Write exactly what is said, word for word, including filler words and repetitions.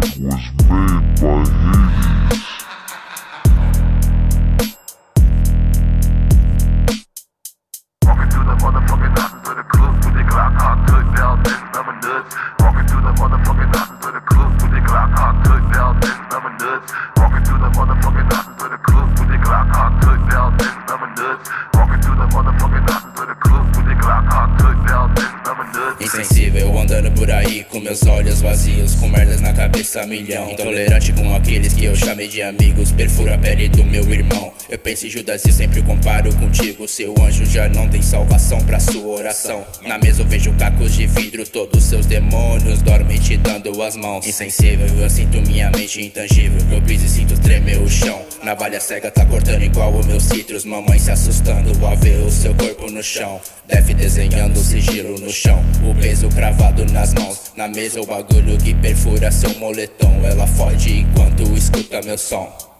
Insensível, andando por aí com meus olhos vazios, com merdas na cabeça a milhão. Intolerante com aqueles que eu chamei de amigos, perfura a pele do meu irmão. Eu penso em Judas e sempre comparo contigo. Seu anjo já não tem salvação pra sua oração. Na mesa eu vejo cacos de vidro, todos seus demônios dormem te dando as mãos. Insensível, eu sinto minha mente intangível, eu piso e sinto tremer o chão. Navalha cega tá cortando igual o meu citrus. Mamãe se assustando ao ver o seu corpo no chão. Def desenhando sigilo no chão, o peso cravado nas mãos. Na mesa o bagulho que perfura seu moletom. Ela foge enquanto escuta meu som.